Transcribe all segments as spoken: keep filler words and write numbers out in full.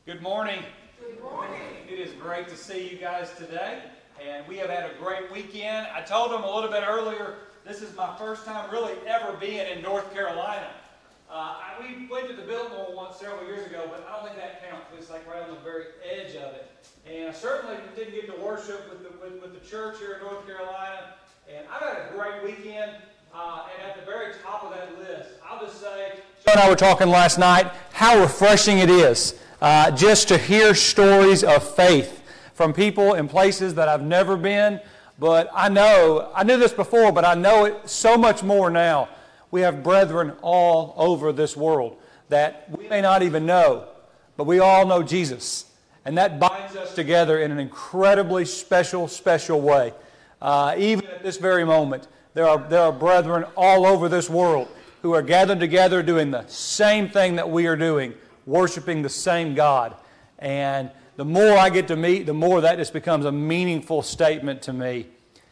Good morning. Good morning. It is great to see you guys today, and we have had a great weekend. I told them a little bit earlier, this is my first time really ever being in North Carolina. Uh, I, we went to the Biltmore once several years ago, but I don't think that counts. It's like right on the very edge of it. And I certainly didn't get to worship with the, with, with the church here in North Carolina. And I've had a great weekend. Uh, and at the very top of that list, I'll just say, Joe and I were talking last night, how refreshing it is uh, just to hear stories of faith from people in places that I've never been. But I know, I knew this before, but I know it so much more now. We have brethren all over this world that we may not even know, but we all know Jesus. And that binds us together in an incredibly special, special way. Uh, even at this very moment, there are, there are brethren all over this world who are gathered together doing the same thing that we are doing, worshiping the same God. And the more I get to meet, the more that just becomes a meaningful statement to me.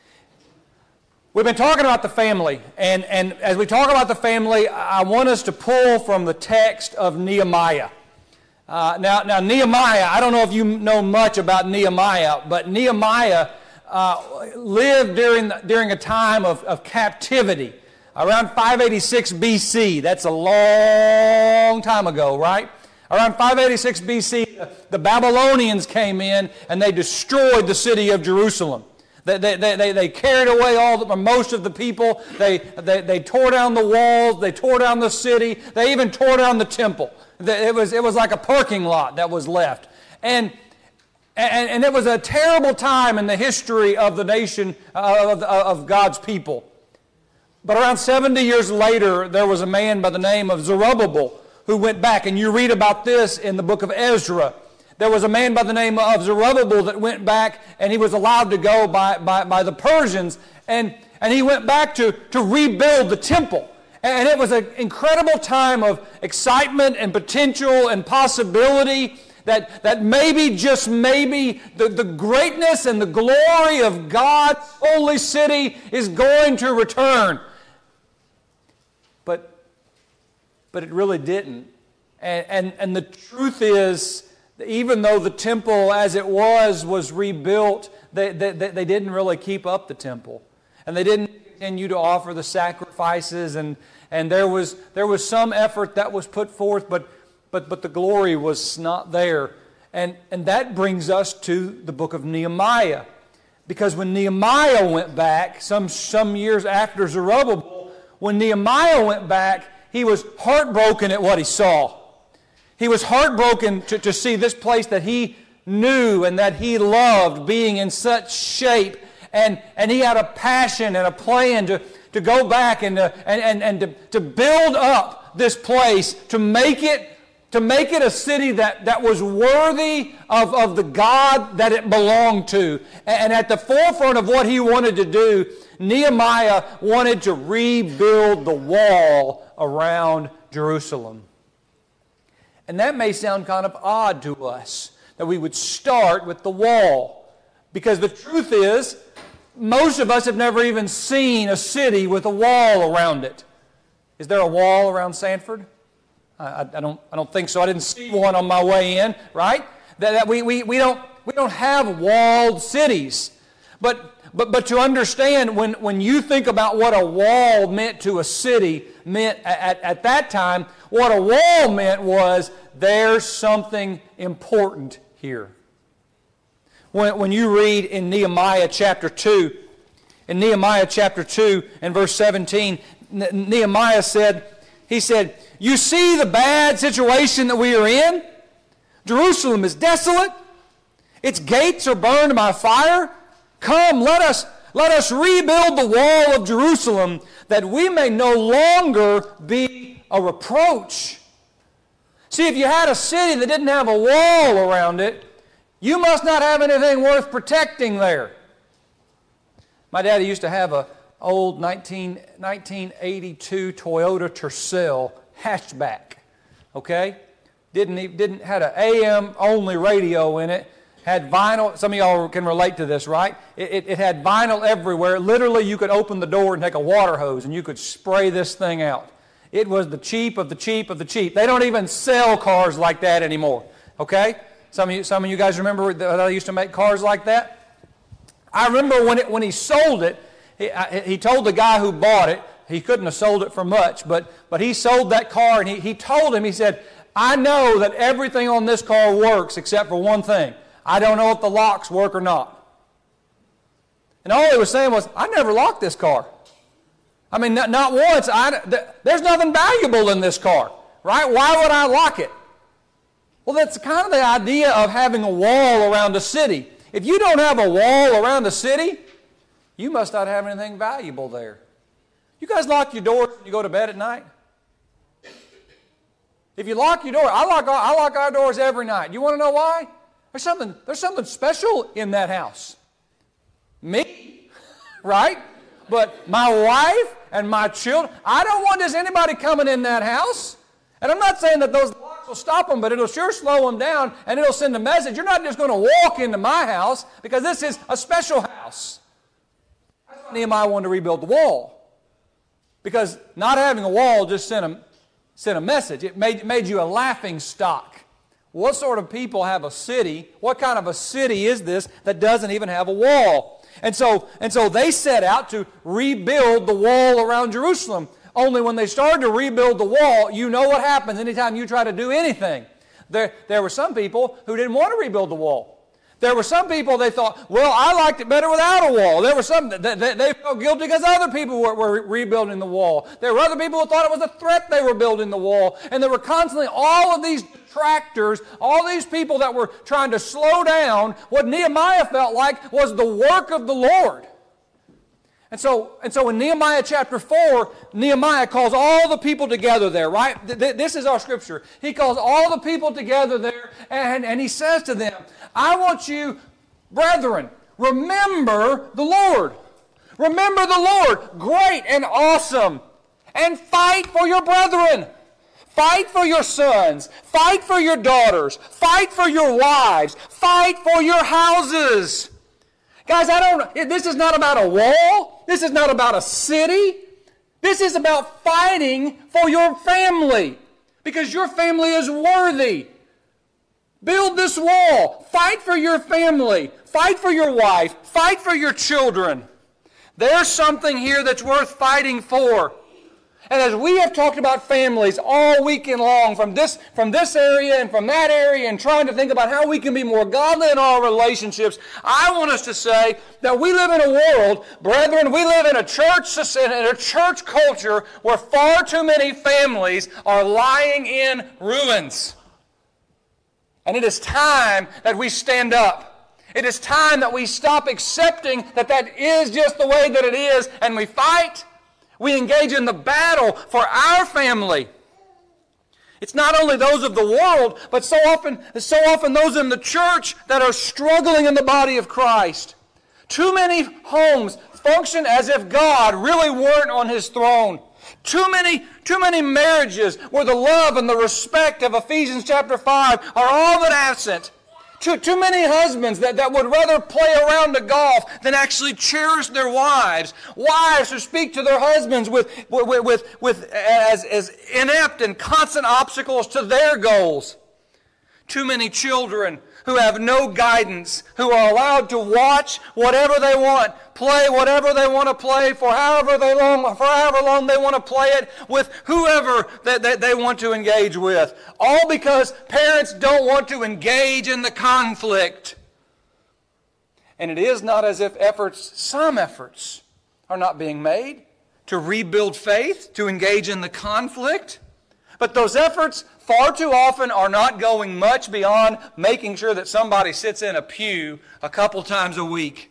We've been talking about the family, and, and as we talk about the family, I want us to pull from the text of Nehemiah. Uh, now, now, Nehemiah, I don't know if you know much about Nehemiah, but Nehemiah uh, lived during, during a time of, of captivity, around five eighty-six B C. That's a long time ago, right? Around five eighty-six B C, the Babylonians came in and they destroyed the city of Jerusalem. They, they, they, they carried away all the, most of the people. They, they, they tore down the walls. They tore down the city. They even tore down the temple. It was, it was like a parking lot that was left. And, and, and it was a terrible time in the history of the nation, of, of God's people. But around seventy years later, there was a man by the name of Zerubbabel who went back. And you read about this in the book of Ezra. There was a man by the name of Zerubbabel that went back, and he was allowed to go by, by, by the Persians, and, and he went back to, to rebuild the temple. And it was an incredible time of excitement and potential and possibility that, that maybe, just maybe, the, the greatness and the glory of God's holy city is going to return. But, but it really didn't. And, and, and the truth is, even though the temple as it was was rebuilt, they, they, they didn't really keep up the temple. And they didn't continue to offer the sacrifices, and, and there was there was some effort that was put forth, but but but the glory was not there. And, and that brings us to the book of Nehemiah. Because when Nehemiah went back, some, some years after Zerubbabel, when Nehemiah went back, he was heartbroken at what he saw. He was heartbroken to, to see this place that he knew and that he loved being in such shape. And, and he had a passion and a plan to, to go back and, to, and, and, and to, to build up this place, to make it, to make it a city that, that was worthy of, of the God that it belonged to. And at the forefront of what he wanted to do, Nehemiah wanted to rebuild the wall around Jerusalem. And that may sound kind of odd to us, that we would start with the wall. Because the truth is, most of us have never even seen a city with a wall around it. Is there a wall around Sanford? I, I, don't, I don't think so. I didn't see one on my way in, right? That, that we, we, we, don't, we don't have walled cities. But But, but to understand, when, when you think about what a wall meant to a city, meant at, at that time, what a wall meant was there's something important here. When, when you read in Nehemiah chapter two, in Nehemiah chapter two and verse seventeen, Nehemiah said, he said, "You see the bad situation that we are in? Jerusalem is desolate. Its gates are burned by fire. Come, let us, let us rebuild the wall of Jerusalem, that we may no longer be a reproach." See, if you had a city that didn't have a wall around it, you must not have anything worth protecting there. My daddy used to have an old nineteen, nineteen eighty-two Toyota Tercel hatchback, okay? Didn't, didn't had an A M only radio in it. Had vinyl. Some of y'all can relate to this, right? It, it, it had vinyl everywhere. Literally, you could open the door and take a water hose and you could spray this thing out. It was the cheap of the cheap of the cheap. They don't even sell cars like that anymore. Okay? Some of you, some of you guys remember that I used to make cars like that? I remember when, it, when he sold it, he, I, he told the guy who bought it, he couldn't have sold it for much, but, but he sold that car, and he, he told him, he said, I know that everything on this car works except for one thing. I don't know if the locks work or not. And all he was saying was, I never locked this car. I mean, not, not once. I, th- there's nothing valuable in this car, right? Why would I lock it? Well, that's kind of the idea of having a wall around a city. If you don't have a wall around a city, you must not have anything valuable there. You guys lock your doors when you go to bed at night? If you lock your door, I lock, I lock our doors every night. You want to know why? There's something, there's something special in that house. Me, right? But my wife and my children, I don't want just anybody coming in that house. And I'm not saying that those locks will stop them, but it'll sure slow them down, and it'll send a message. You're not just going to walk into my house, because this is a special house. That's why Nehemiah wanted to rebuild the wall. Because not having a wall just sent a, sent a message. It made, made you a laughing stock. What sort of people have a city? What kind of a city is this that doesn't even have a wall? And so, and so they set out to rebuild the wall around Jerusalem. Only when they started to rebuild the wall, you know what happens anytime you try to do anything. There, there were some people who didn't want to rebuild the wall. There were some people, they thought, well, I liked it better without a wall. There were some, that they, they felt guilty because other people were, were rebuilding the wall. There were other people who thought it was a threat they were building the wall. And there were constantly all of these detractors, all these people that were trying to slow down what Nehemiah felt like was the work of the Lord. And so, and so in Nehemiah chapter four, Nehemiah calls all the people together there, right? This is our scripture. He calls all the people together there, and, and he says to them, I want you, brethren, remember the Lord. Remember the Lord, great and awesome, and fight for your brethren. Fight for your sons. Fight for your daughters. Fight for your wives. Fight for your houses. Guys, I don't, this is not about a wall. This is not about a city. This is about fighting for your family, because your family is worthy. Build this wall. Fight for your family. Fight for your wife. Fight for your children. There's something here that's worth fighting for. And as we have talked about families all weekend long, from this, from this area and from that area, and trying to think about how we can be more godly in our relationships, I want us to say that we live in a world, brethren, we live in a church, in a church culture where far too many families are lying in ruins. And it is time that we stand up. It is time that we stop accepting that that is just the way that it is, and we fight. We engage in the battle for our family. It's not only those of the world, but so often, so often those in the church that are struggling in the body of Christ. Too many homes function as if God really weren't on His throne. Too many, too many marriages where the love and the respect of Ephesians chapter five are all but absent. Too, too many husbands that, that would rather play around to golf than actually cherish their wives. Wives who speak to their husbands with, with, with, with as, as inept and constant obstacles to their goals. Too many children who have no guidance, who are allowed to watch whatever they want, play whatever they want to play for however they long, for however long they want to play it with whoever that they, they want to engage with. All because parents don't want to engage in the conflict. And it is not as if efforts, some efforts, are not being made to rebuild faith, to engage in the conflict. But those efforts far too often are not going much beyond making sure that somebody sits in a pew a couple times a week.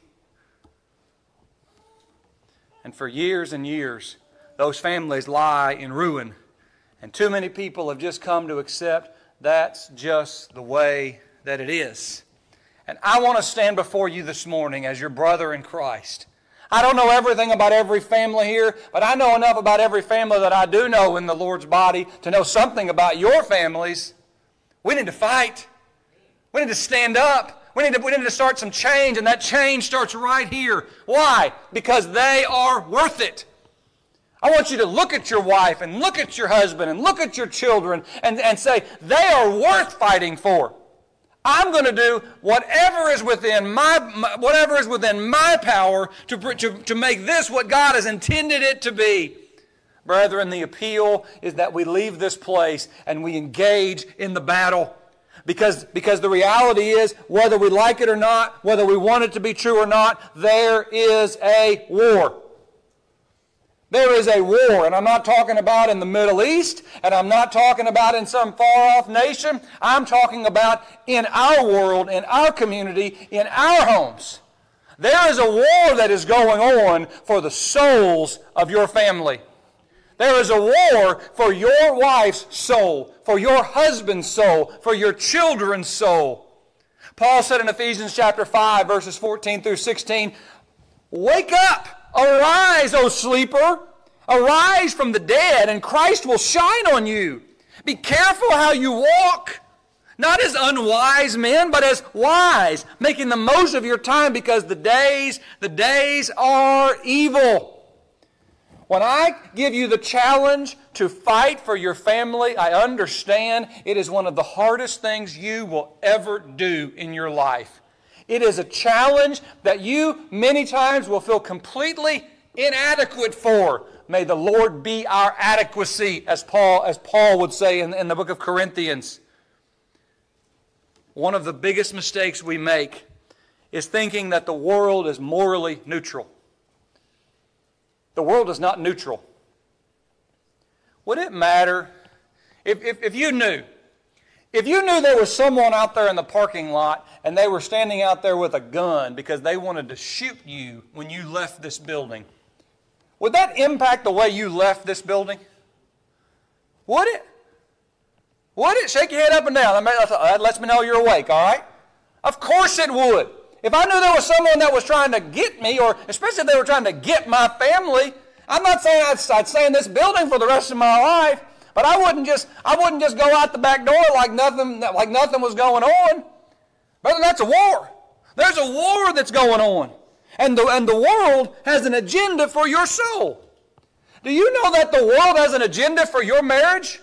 And for years and years, those families lie in ruin. And too many people have just come to accept that's just the way that it is. And I want to stand before you this morning as your brother in Christ. I don't know everything about every family here, but I know enough about every family that I do know in the Lord's body to know something about your families. We need to fight. We need to stand up. We need to, we need to start some change, and that change starts right here. Why? Because they are worth it. I want you to look at your wife and look at your husband and look at your children and, and say, they are worth fighting for. I'm going to do whatever is within my, my whatever is within my power to, to, to make this what God has intended it to be. Brethren, the appeal is that we leave this place and we engage in the battle. Because, because the reality is, whether we like it or not, whether we want it to be true or not, there is a war. There is a war, and I'm not talking about in the Middle East, and I'm not talking about in some far-off nation. I'm talking about in our world, in our community, in our homes. There is a war that is going on for the souls of your family. There is a war for your wife's soul, for your husband's soul, for your children's soul. Paul said in Ephesians chapter five, verses fourteen through sixteen, "Wake up! Arise, O sleeper! Arise from the dead, and Christ will shine on you. Be careful how you walk, not as unwise men, but as wise, making the most of your time, because the days, the days are evil." When I give you the challenge to fight for your family, I understand it is one of the hardest things you will ever do in your life. It is a challenge that you many times will feel completely inadequate for. May the Lord be our adequacy, as Paul, as Paul would say in, in the book of Corinthians. One of the biggest mistakes we make is thinking that the world is morally neutral. The world is not neutral. Would it matter if, if, if you knew, if you knew there was someone out there in the parking lot and they were standing out there with a gun because they wanted to shoot you when you left this building? Would that impact the way you left this building? Would it? Would it? Shake your head up and down. That lets me know you're awake, all right? Of course it would. If I knew there was someone that was trying to get me, or especially if they were trying to get my family, I'm not saying I'd, I'd stay in this building for the rest of my life, but I wouldn't just I wouldn't just go out the back door like nothing like nothing was going on. Brother, that's a war. There's a war that's going on. And the, and the world has an agenda for your soul. Do you know that the world has an agenda for your marriage?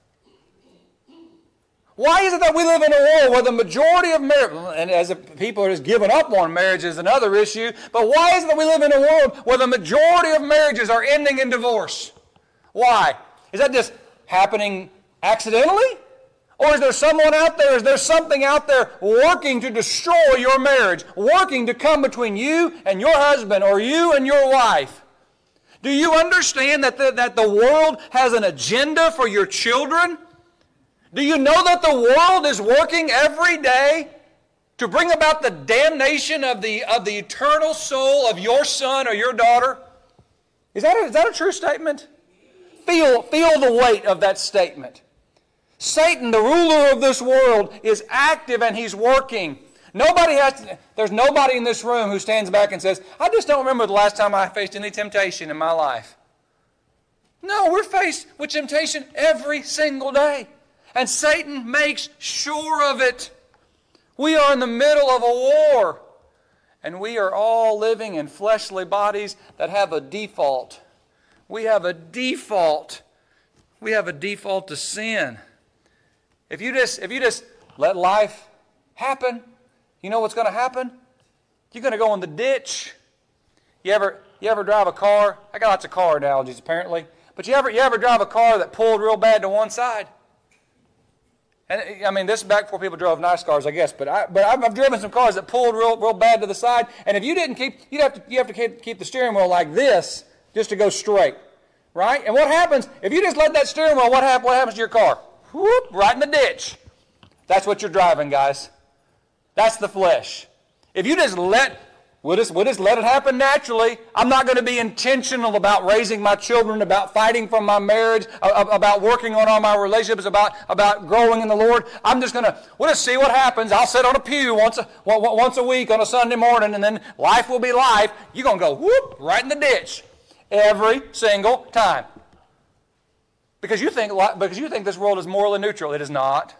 Why is it that we live in a world where the majority of marriage, and as if people are just giving up on marriage is another issue, but why is it that we live in a world where the majority of marriages are ending in divorce? Why? Is that just happening accidentally? Or is there someone out there, is there something out there working to destroy your marriage, working to come between you and your husband or you and your wife? Do you understand that the, that the world has an agenda for your children? Do you know that the world is working every day to bring about the damnation of the, of the eternal soul of your son or your daughter? Is that a, is that a true statement? Feel, feel the weight of that statement. Satan, the ruler of this world, is active and he's working. Nobody has to, there's nobody in this room who stands back and says, I just don't remember the last time I faced any temptation in my life. No, we're faced with temptation every single day. And Satan makes sure of it. We are in the middle of a war. And we are all living in fleshly bodies that have a default. We have a default. We have a default to sin. If you just, if you just let life happen, you know what's going to happen? You're going to go in the ditch. You ever, you ever drive a car? I got lots of car analogies apparently. But you ever, you ever drive a car that pulled real bad to one side? And I mean, this is back before people drove nice cars, I guess. But I, but I've, I've driven some cars that pulled real, real bad to the side. And if you didn't keep, you'd have to, you have to keep, keep the steering wheel like this just to go straight, right? And what happens if you just let that steering wheel? What happens? What happens to your car? Whoop! Right in the ditch. That's what you're driving, guys. That's the flesh. If you just let, we'll just, we'll just let it happen naturally. I'm not going to be intentional about raising my children, about fighting for my marriage, about working on all my relationships, about, about growing in the Lord. I'm just going to, we'll just see what happens. I'll sit on a pew once a, once a week on a Sunday morning, and then life will be life. You're going to go, whoop, right in the ditch every single time. Because you think, because you think this world is morally neutral. It is not.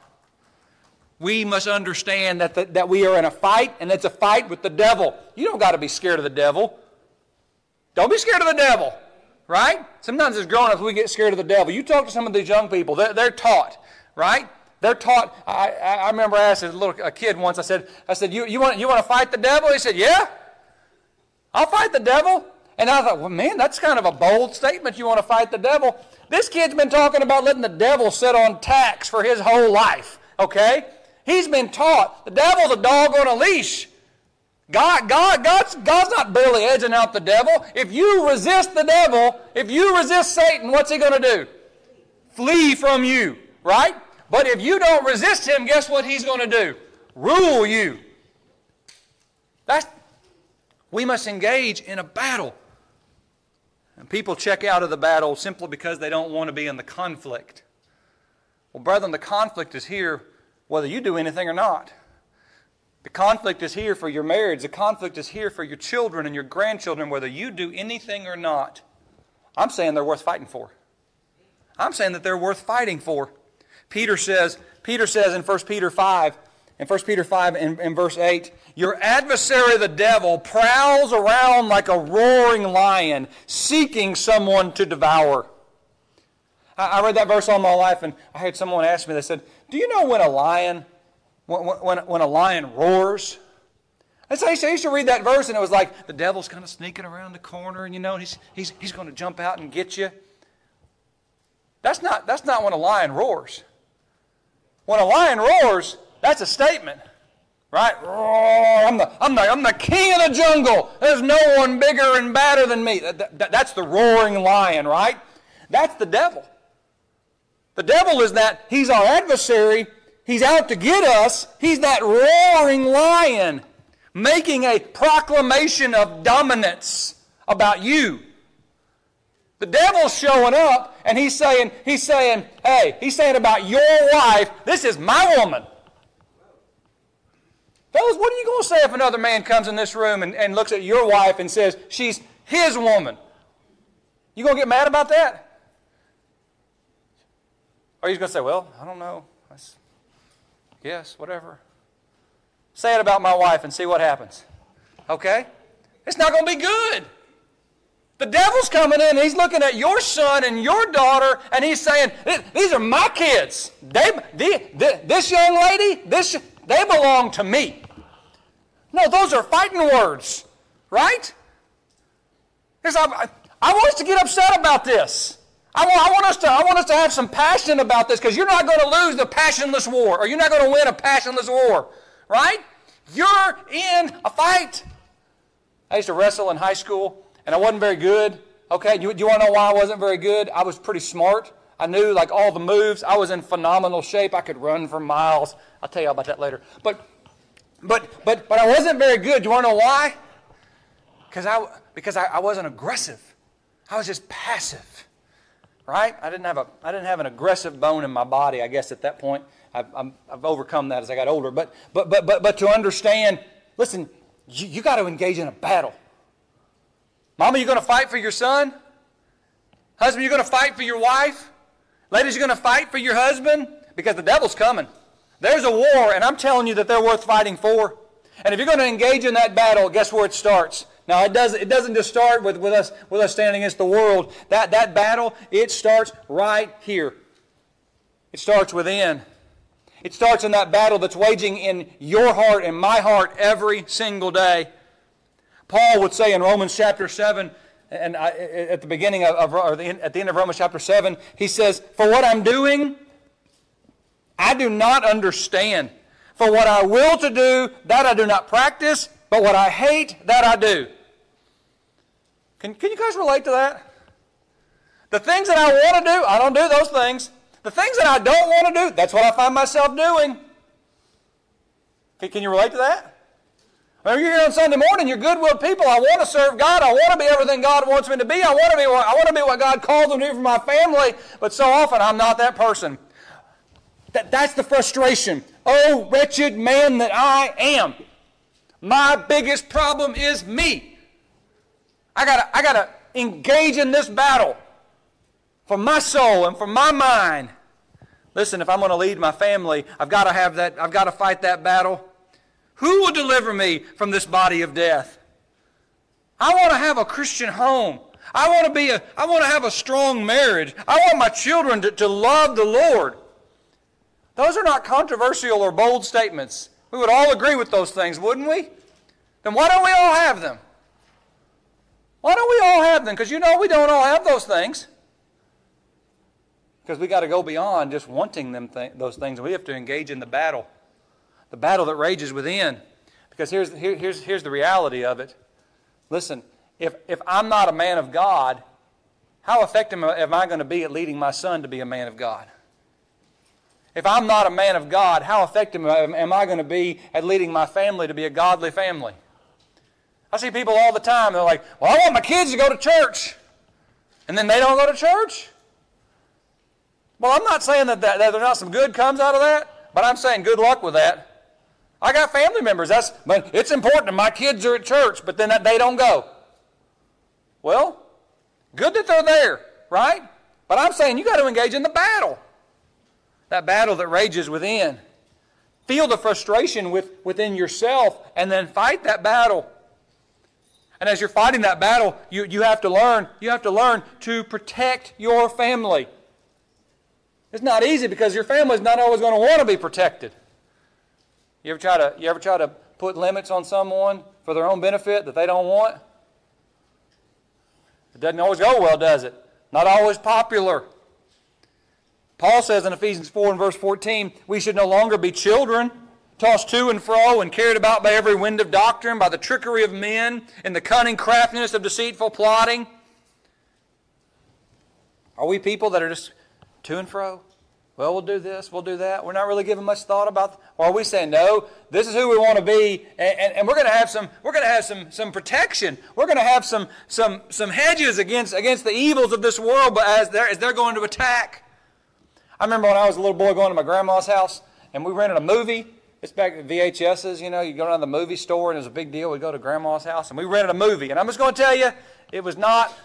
We must understand that, the, that we are in a fight, and it's a fight with the devil. You don't got to be scared of the devil. Don't be scared of the devil, right? Sometimes as grown-ups we get scared of the devil. You talk to some of these young people, they're, they're taught, right? They're taught. I, I remember I asked a little a kid once. I said, I said, you, you want you want to fight the devil? He said, yeah, I'll fight the devil. And I thought, well, man, that's kind of a bold statement. You want to fight the devil? This kid's been talking about letting the devil sit on tax for his whole life. Okay, he's been taught the devil's a dog on a leash. God, God, God's, God's not barely edging out the devil. If you resist the devil, if you resist Satan, what's he going to do? Flee from you, right? But if you don't resist him, guess what he's going to do? Rule you. That's, we must engage in a battle. And people check out of the battle simply because they don't want to be in the conflict. Well, brethren, the conflict is here whether you do anything or not. The conflict is here for your marriage. The conflict is here for your children and your grandchildren, whether you do anything or not. I'm saying they're worth fighting for. I'm saying that they're worth fighting for. Peter says, Peter says in First Peter five, in First Peter five in, in verse eight, your adversary the devil prowls around like a roaring lion, seeking someone to devour. I, I read that verse all my life, and I had someone ask me, they said, do you know when a lion, when, when, when a lion roars? And so I used to read that verse, and it was like, the devil's kind of sneaking around the corner, and you know, he's, he's, he's going to jump out and get you. That's not, that's not when a lion roars. When a lion roars, that's a statement, right? Roar, I'm the, I'm the, I'm the king of the jungle. There's no one bigger and badder than me. That, that, that's the roaring lion, right? That's the devil. The devil is that, he's our adversary. He's out to get us. He's that roaring lion making a proclamation of dominance about you. The devil's showing up, and he's saying, he's saying, hey, he's saying about your wife, this is my woman. Fellas, what are you going to say if another man comes in this room and, and looks at your wife and says, she's his woman? You going to get mad about that? Or are you going to say, well, I don't know. Yes, whatever. Say it about my wife and see what happens. Okay? It's not going to be good. The devil's coming in, and he's looking at your son and your daughter, and he's saying, these are my kids. They, they, this young lady, this, they belong to me. No, those are fighting words, right? Because I, I want us to get upset about this. I want, I, want us to, I want us to have some passion about this, because you're not going to lose the passionless war, or you're not going to win a passionless war, right? You're in a fight. I used to wrestle in high school. And I wasn't very good. Okay, do you, do you want to know why I wasn't very good? I was pretty smart. I knew like all the moves. I was in phenomenal shape. I could run for miles. I'll tell you about that later. But, but, but, but I wasn't very good. Do you want to know why? Because I, because I, I wasn't aggressive. I was just passive, right? I didn't have a, I didn't have an aggressive bone in my body. I guess at that point, I've, I'm, I've overcome that as I got older. But, but, but, but, but to understand, listen, you, you got to engage in a battle. Mama, you going to fight for your son? Husband, you're going to fight for your wife? Ladies, you're going to fight for your husband? Because the devil's coming. There's a war, and I'm telling you that they're worth fighting for. And if you're going to engage in that battle, guess where it starts? Now, it doesn't, it doesn't just start with, with, us, with us standing against the world. That, that battle, it starts right here. It starts within. It starts in that battle that's waging in your heart and my heart every single day. Paul would say in Romans chapter seven, and I, at the beginning of, of or the, at the end of Romans chapter seven, he says, for what I'm doing, I do not understand. For what I will to do, that I do not practice, but what I hate, that I do. Can, can you guys relate to that? The things that I want to do, I don't do those things. The things that I don't want to do, that's what I find myself doing. Can, can you relate to that? When you're here on Sunday morning, you're good-willed people. I want to serve God. I want to be everything God wants me to be. I want to be what, I want to be what God calls me to do for my family. But so often, I'm not that person. That, that's the frustration. Oh, wretched man that I am. My biggest problem is me. I gotta, I gotta engage in this battle for my soul and for my mind. Listen, if I'm going to lead my family, I've got to have that. I've got to fight that battle. Who will deliver me from this body of death? I want to have a Christian home. I want to be a, I want to have a strong marriage. I want my children to, to love the Lord. Those are not controversial or bold statements. We would all agree with those things, wouldn't we? Then why don't we all have them? Why don't we all have them? Because you know we don't all have those things. Because we got to go beyond just wanting them th- those things. We have to engage in the battle. The battle that rages within. Because here's, here, here's, here's the reality of it. Listen, if, if I'm not a man of God, how effective am I going to be at leading my son to be a man of God? If I'm not a man of God, how effective am I going to be at leading my family to be a godly family? I see people all the time, they're like, well, I want my kids to go to church. And then they don't go to church? Well, I'm not saying that, that, that there's not some good comes out of that, but I'm saying good luck with that. I got family members. That's, but it's important that my kids are at church, but then they don't go. Well, good that they're there, right? But I'm saying you got to engage in the battle. That battle that rages within. Feel the frustration with, within yourself and then fight that battle. And as you're fighting that battle, you, you have to learn, you have to learn to protect your family. It's not easy because your family is not always going to want to be protected. You ever try to, you ever try to put limits on someone for their own benefit that they don't want? It doesn't always go well, does it? Not always popular. Paul says in Ephesians four and verse fourteen, we should no longer be children, tossed to and fro and carried about by every wind of doctrine, by the trickery of men and the cunning craftiness of deceitful plotting. Are we people that are just to and fro? Well, we'll do this, we'll do that. We're not really giving much thought about, or are we saying, no, this is who we want to be, and, and, and we're going to have some, we're going to have some, some protection. We're going to have some, some, some hedges against, against the evils of this world, but as they're, as they're going to attack. I remember when I was a little boy going to my grandma's house, and we rented a movie. It's back at V H S's, you know, you go down to the movie store, and it was a big deal. We'd go to grandma's house, and we rented a movie. And I'm just going to tell you, it was not...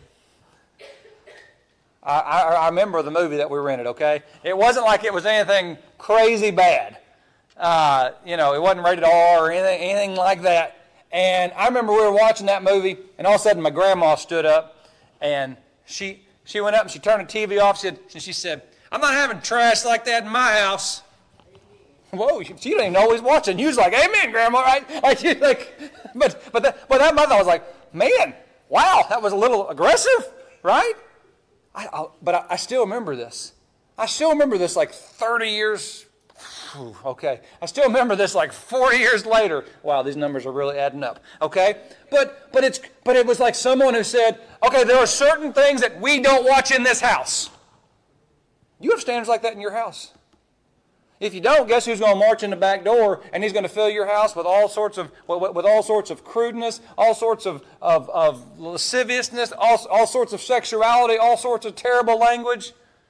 I, I, I remember the movie that we rented, okay? It wasn't like it was anything crazy bad. Uh, you know, it wasn't rated R or anything, anything like that. And I remember we were watching that movie, and all of a sudden my grandma stood up, and she she went up and she turned the T V off, and she said, I'm not having trash like that in my house. Whoa, she didn't even know he was watching. You was like, amen, Grandma, right? Like, you like, but but that, but that month I was like, man, wow, that was a little aggressive, right? I, I, but I, I still remember this. I still remember this like thirty years. Whew, okay, I still remember this like forty years later. Wow, these numbers are really adding up. Okay, but but it's but it was like someone who said, okay, there are certain things that we don't watch in this house. You have standards like that in your house. If you don't, guess who's going to march in the back door, and he's going to fill your house with all sorts of with, with all sorts of crudeness, all sorts of, of, of lasciviousness, all, all sorts of sexuality, all sorts of terrible language.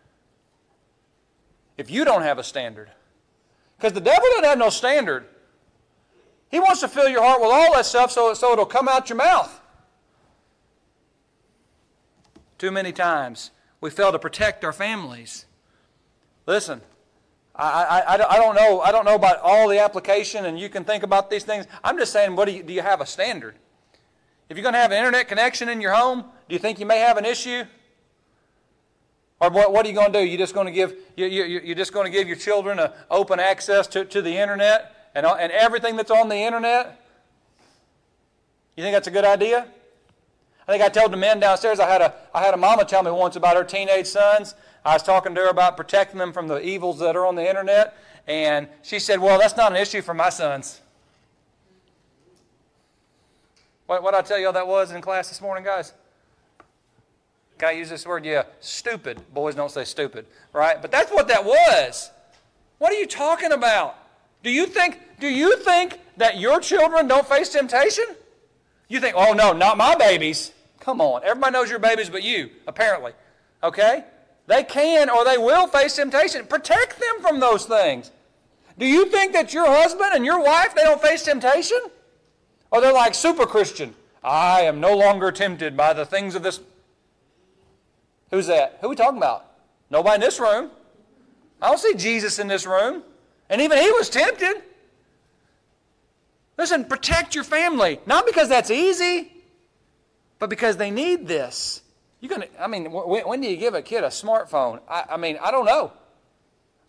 If you don't have a standard. Because the devil doesn't have no standard. He wants to fill your heart with all that stuff so, so it'll come out your mouth. Too many times we fail to protect our families. Listen. I, I, I don't know I don't know about all the application, and you can think about these things. I'm just saying, what do you, do you have a standard? If you're going to have an internet connection in your home, do you think you may have an issue? Or what, what are you going to do? You're just going to give you, you, you're just going to give your children a open access to, to the internet and, and everything that's on the internet? You think that's a good idea? I think I told the men downstairs, I had a I had a mama tell me once about her teenage sons. I was talking to her about protecting them from the evils that are on the internet, and she said, well, that's not an issue for my sons. What what did I tell you all that was in class this morning, guys? Can I use this word? Yeah, stupid. Boys don't say stupid, right? But that's what that was. What are you talking about? Do you think do you think that your children don't face temptation? You think, oh no, not my babies. Come on. Everybody knows your babies but you, apparently. Okay? They can or they will face temptation. Protect them from those things. Do you think that your husband and your wife, they don't face temptation? Or they're like super Christian. I am no longer tempted by the things of this. Who's that? Who are we talking about? Nobody in this room. I don't see Jesus in this room. And even he was tempted. Listen, protect your family. Not because that's easy, but because they need this. You're gonna, I mean, when, when do you give a kid a smartphone? I, I mean, I don't know.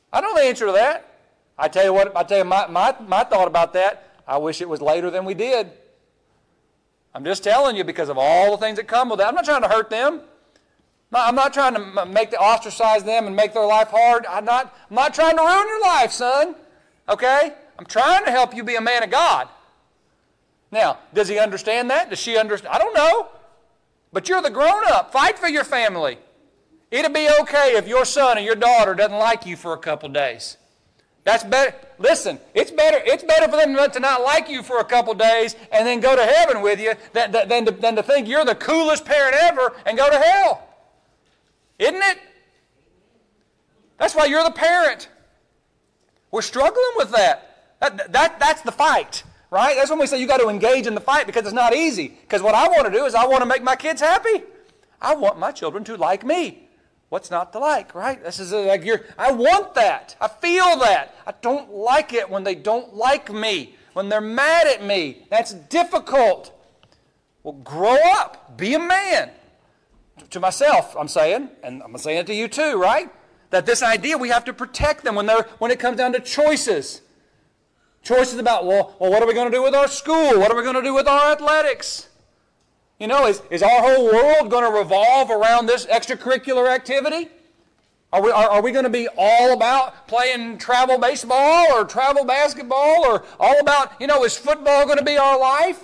I know the answer to that. I tell you what, I tell you my, my, my thought about that. I wish it was later than we did. I'm just telling you because of all the things that come with that. I'm not trying to hurt them. I'm not trying to make the ostracize them and make their life hard. I'm not, I'm not trying to ruin your life, son. Okay? I'm trying to help you be a man of God. Now, does he understand that? Does she understand? I don't know. But you're the grown-up. Fight for your family. It'll be okay if your son or your daughter doesn't like you for a couple days. That's better. Listen, it's better, it's better for them to not like you for a couple days and then go to heaven with you than, than, to, than to think you're the coolest parent ever and go to hell. Isn't it? That's why you're the parent. We're struggling with that. That, that. That's the fight, right? That's when we say you got to engage in the fight because it's not easy. Because what I want to do is I want to make my kids happy. I want my children to like me. What's not to like, right? This is like you're, I want that. I feel that. I don't like it when they don't like me, when they're mad at me. That's difficult. Well, grow up. Be a man. To myself, I'm saying, and I'm saying it to you too, right? That this idea, we have to protect them when, they're, when it comes down to choices. Choices about, well, well, what are we going to do with our school? What are we going to do with our athletics? You know, is, is our whole world going to revolve around this extracurricular activity? Are we, are, are we going to be all about playing travel baseball or travel basketball or all about, you know, is football going to be our life?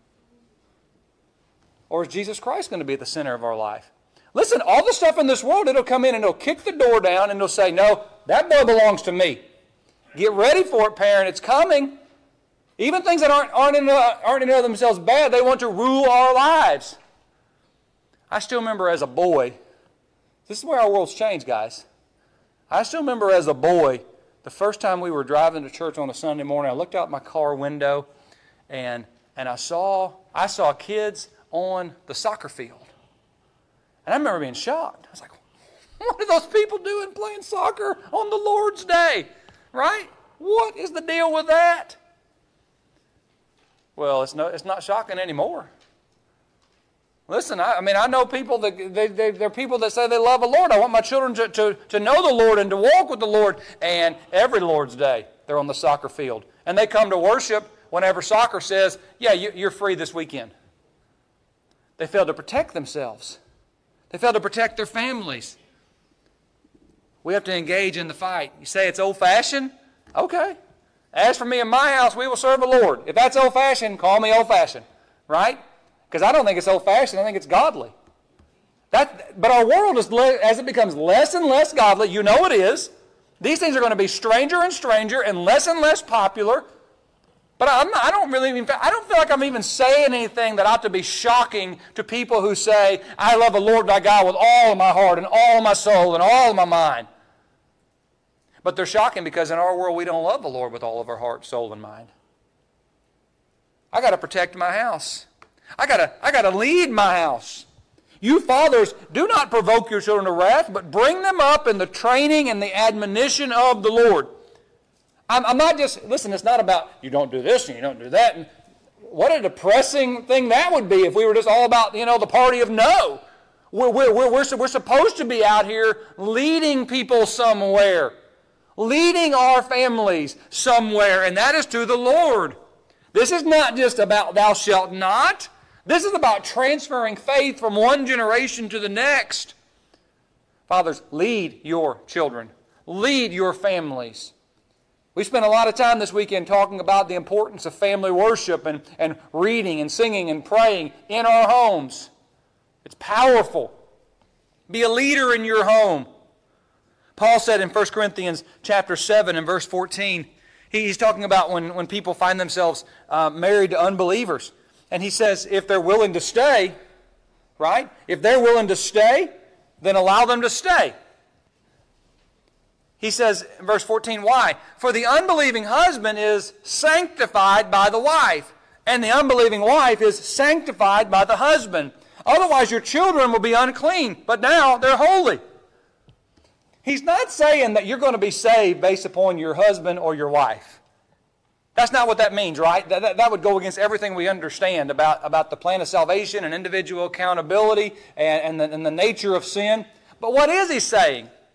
Or is Jesus Christ going to be at the center of our life? Listen, all the stuff in this world, it'll come in and it'll kick the door down and it'll say, no, that boy belongs to me. Get ready for it, parent. It's coming. Even things that aren't, aren't, in, uh, aren't in and of themselves bad, they want to rule our lives. I still remember as a boy, this is where our world's changed, guys. I still remember as a boy, the first time we were driving to church on a Sunday morning, I looked out my car window and, and I saw I saw kids on the soccer field. And I remember being shocked. I was like, what are those people doing playing soccer on the Lord's Day? Right? What is the deal with that? Well, it's, no, it's not shocking anymore. Listen, I, I mean, I know people that, they, they, they're people that say they love the Lord. I want my children to, to, to know the Lord and to walk with the Lord. And every Lord's Day, they're on the soccer field. And they come to worship whenever soccer says, yeah, you, you're free this weekend. They fail to protect themselves. They fail to protect their families. We have to engage in the fight. You say it's old-fashioned? Okay. As for me and my house, we will serve the Lord. If that's old-fashioned, call me old-fashioned. Right? Because I don't think it's old-fashioned. I think it's godly. That, but our world, is as it becomes less and less godly, you know it is. These things are going to be stranger and stranger and less and less popular. But I'm not, I don't really even, I don't feel like I'm even saying anything that ought to be shocking to people who say, I love the Lord thy God with all of my heart and all of my soul and all of my mind. But they're shocking because in our world we don't love the Lord with all of our heart, soul, and mind. I got to protect my house. I got to I got to lead my house. You fathers, do not provoke your children to wrath, but bring them up in the training and the admonition of the Lord. I'm, I'm not just, listen, it's not about you don't do this and you don't do that. And what a depressing thing that would be if we were just all about, you know, the party of no. We're, we're, we're, we're, we're supposed to be out here leading people somewhere. Leading our families somewhere, and that is to the Lord. This is not just about thou shalt not. This is about transferring faith from one generation to the next. Fathers, lead your children. Lead your families. We spent a lot of time this weekend talking about the importance of family worship and, and reading and singing and praying in our homes. It's powerful. Be a leader in your home. Paul said in First Corinthians chapter seven and verse fourteen, he's talking about when, when people find themselves uh, married to unbelievers. And he says if they're willing to stay, right? If they're willing to stay, then allow them to stay. He says in verse fourteen, why? For the unbelieving husband is sanctified by the wife, and the unbelieving wife is sanctified by the husband. Otherwise your children will be unclean, but now they're holy. He's not saying that you're going to be saved based upon your husband or your wife. That's not what that means, right? That, that, that would go against everything we understand about, about the plan of salvation and individual accountability and, and, the, and the nature of sin. But what is he saying?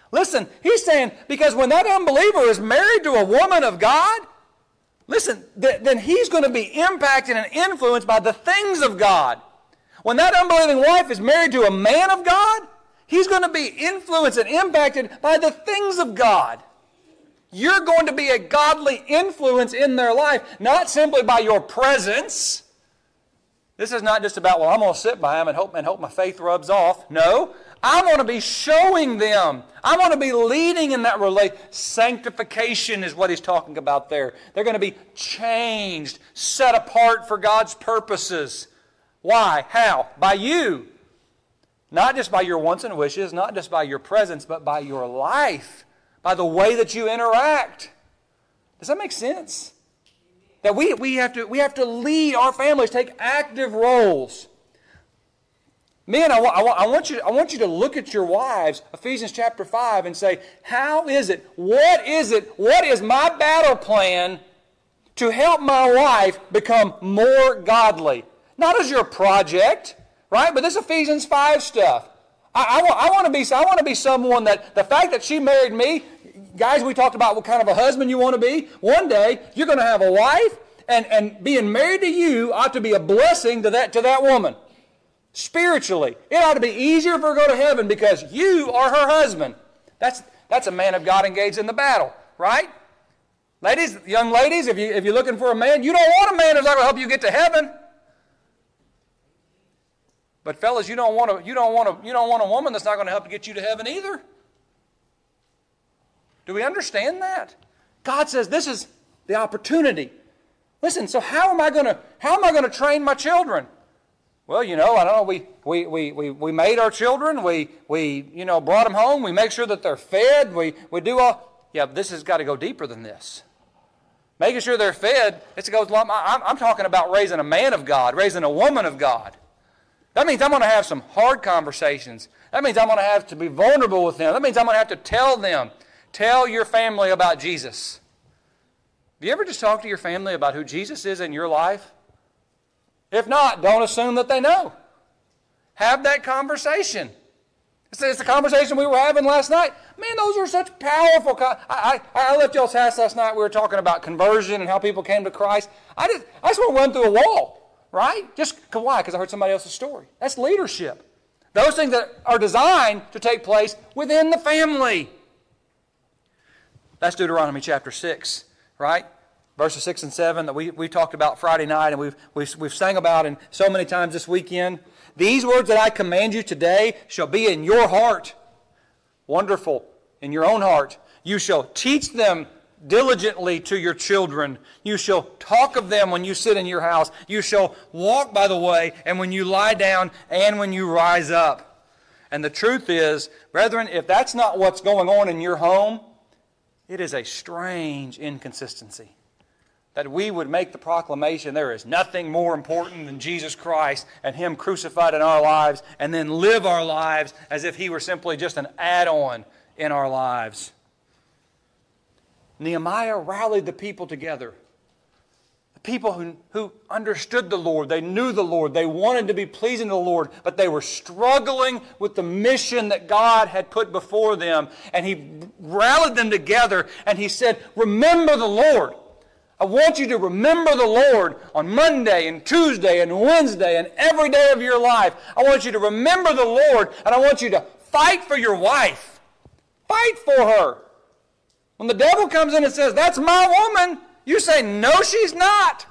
Listen, he's saying, because when that unbeliever is married to a woman of God, listen, th- then he's going to be impacted and influenced by the things of God. When that unbelieving wife is married to a man of God, he's going to be influenced and impacted by the things of God. You're going to be a godly influence in their life, not simply by your presence. This is not just about, well, I'm going to sit by them and hope, and hope my faith rubs off. No, I'm going to be showing them. I'm going to be leading in that relation. Sanctification is what he's talking about there. They're going to be changed, set apart for God's purposes. Why? How? By you. Not just by your wants and wishes, not just by your presence, but by your life, by the way that you interact. Does that make sense? That we, we, have to, we have to lead our families, take active roles. Men, I, wa- I, wa- I, want you, I want you to look at your wives, Ephesians chapter five, and say, how is it, what is it, what is my battle plan to help my wife become more godly? Not as your project, right? But this Ephesians five stuff. I, I, want, I, want to be, I want to be someone that, the fact that she married me, guys, we talked about what kind of a husband you want to be. One day, you're going to have a wife, and, and being married to you ought to be a blessing to that, to that woman. Spiritually. It ought to be easier for her to go to heaven because you are her husband. That's, that's a man of God engaged in the battle, right? Ladies, young ladies, if, you, if you're looking for a man, you don't want a man who's not going to help you get to heaven. But fellas, you don't want a, you don't want a, you don't want a woman that's not going to help get you to heaven either. Do we understand that? God says this is the opportunity. Listen, so how am I going to how am I going to train my children? Well, you know, I don't know, we we we we, we made our children, we we you know brought them home, we make sure that they're fed, we we do all yeah, but this has got to go deeper than this. Making sure they're fed, it goes a lot. I'm, I'm talking about raising a man of God, raising a woman of God. That means I'm going to have some hard conversations. That means I'm going to have to be vulnerable with them. That means I'm going to have to tell them. Tell your family about Jesus. Have you ever just talked to your family about who Jesus is in your life? If not, don't assume that they know. Have that conversation. It's, it's the conversation we were having last night. Man, those are such powerful... I, I, I left y'all's house last night. We were talking about conversion and how people came to Christ. I just, I just want to run through a wall. Right? Just why? Because I heard somebody else's story. That's leadership. Those things that are designed to take place within the family. That's Deuteronomy chapter six, right? Verses six and seven that we, we talked about Friday night and we've, we've, we've sang about in so many times this weekend. These words that I command you today shall be in your heart. Wonderful. In your own heart. You shall teach them diligently to your children. You shall talk of them when you sit in your house. You shall walk by the way, and when you lie down, and when you rise up. And the truth is, brethren, if that's not what's going on in your home, it is a strange inconsistency. That we would make the proclamation there is nothing more important than Jesus Christ and Him crucified in our lives, and then live our lives as if He were simply just an add-on in our lives. Nehemiah rallied the people together. The people who, who understood the Lord. They knew the Lord. They wanted to be pleasing to the Lord. But they were struggling with the mission that God had put before them. And he rallied them together and he said, remember the Lord. I want you to remember the Lord on Monday and Tuesday and Wednesday and every day of your life. I want you to remember the Lord, and I want you to fight for your wife. Fight for her. When the devil comes in and says, that's my woman, you say, no, she's not.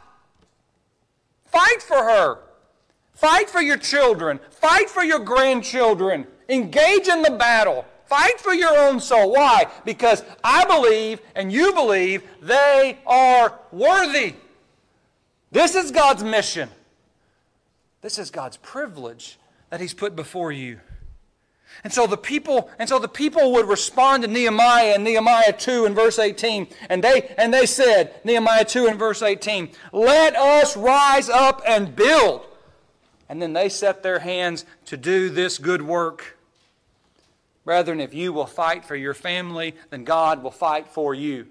Fight for her. Fight for your children. Fight for your grandchildren. Engage in the battle. Fight for your own soul. Why? Because I believe and you believe they are worthy. This is God's mission. This is God's privilege that He's put before you. And so the people, and so the people would respond to Nehemiah in Nehemiah two and verse eighteen. And they and they said, Nehemiah two and verse eighteen, let us rise up and build. And then they set their hands to do this good work. Brethren, if you will fight for your family, then God will fight for you.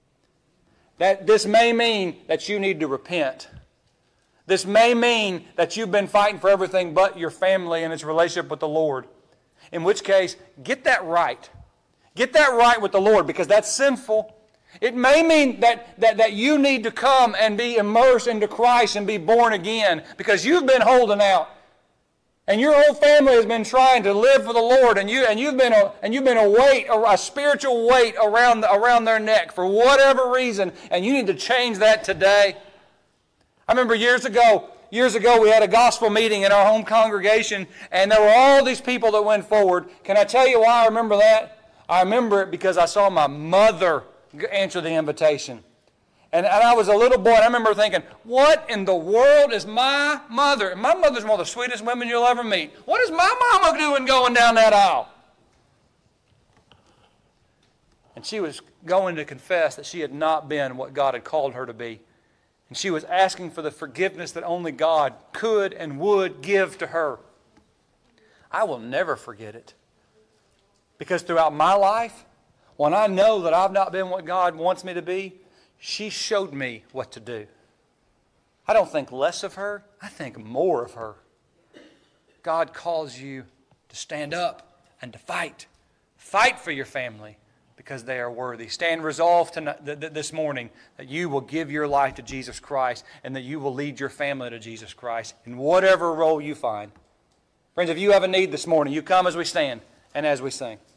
That this may mean that you need to repent. This may mean that you've been fighting for everything but your family and its relationship with the Lord. In which case, get that right. Get that right with the Lord, because that's sinful. It may mean that, that, that you need to come and be immersed into Christ and be born again, because you've been holding out. And your whole family has been trying to live for the Lord, and you and you've been a and you've been a weight, a, a spiritual weight around the, around their neck for whatever reason, and you need to change that today. I remember years ago, years ago we had a gospel meeting in our home congregation, and there were all these people that went forward. Can I tell you why I remember that? I remember it because I saw my mother answer the invitation. And, and I was a little boy, and I remember thinking, what in the world is my mother? My mother's one of the sweetest women you'll ever meet. What is my mama doing going down that aisle? And she was going to confess that she had not been what God had called her to be. And she was asking for the forgiveness that only God could and would give to her. I will never forget it. Because throughout my life, when I know that I've not been what God wants me to be, she showed me what to do. I don't think less of her. I think more of her. God calls you to stand up and to fight. Fight for your family because they are worthy. Stand resolved tonight, th- th- this morning that you will give your life to Jesus Christ and that you will lead your family to Jesus Christ in whatever role you find. Friends, if you have a need this morning, you come as we stand and as we sing.